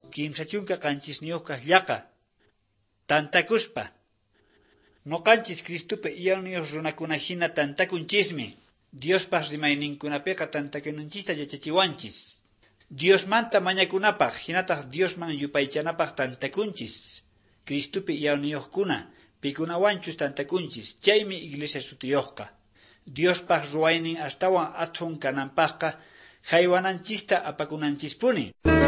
Kimsachunka qanchisniyuqqa llaqa. Tantakuspa. Noqanchis Cristupi iyawniyuq runakuna hina tantakunchismi. Diospaq rimayninkunapiqa tantakunanchista yachachiwanchis. Diosmanta mañakunapaq hinataq Diosman yupaychanapaq tantakunchis. Cristupi iyawniyuqkuna pikunawanchus tantakunchis. Chaymi iglesia sutiyuqqa. Diospaq ruwaynin astawan athun kananpaqqa haywananchista apakunanchispuni.